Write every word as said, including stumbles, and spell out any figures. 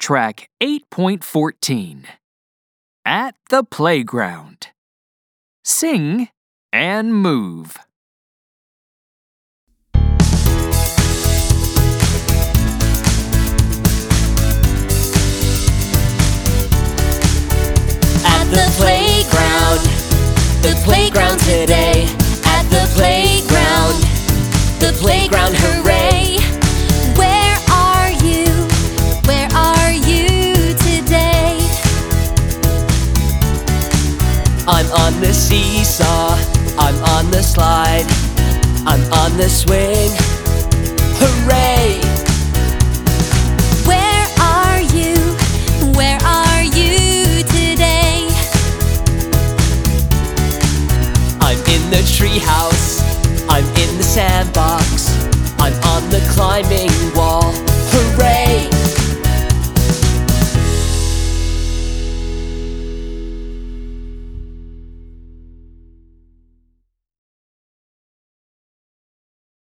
track eight point fourteen. At the playground. Sing and move. At the playground, the playground today. At the playground, the playground, hooray! Where are you? Where are you today? I'm on the seesaw, I'm on the slide, I'm on the swing, hooray!